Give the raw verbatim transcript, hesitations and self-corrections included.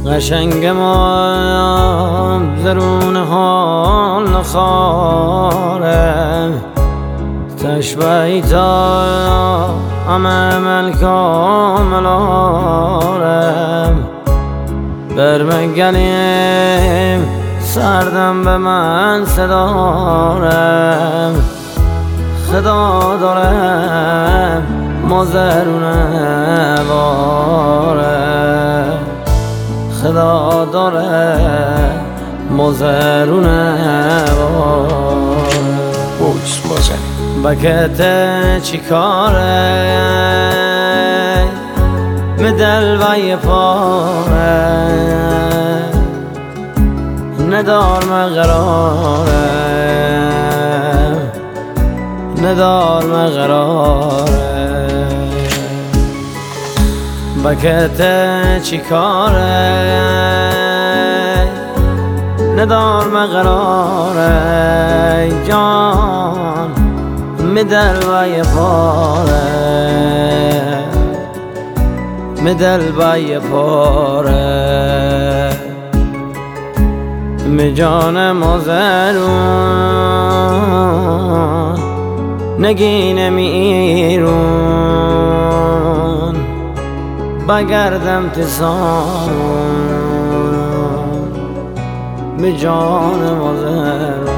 قشنگ ما درون حال نخاره تشبهی تا همه ملکام لارم برمگلیم سردم به من صدارم خدا دارم مزرونه باره خدا داره مزرونه باره بویس مزر بکته چی کاره مدل و یه پاره ندار مقراره ندار مقراره بکته چی کاره ندار مقراره جان مدل و یه پاره مدل و یه پاره می جان مزرون نگین میرون بگردم تسان می جان مزرون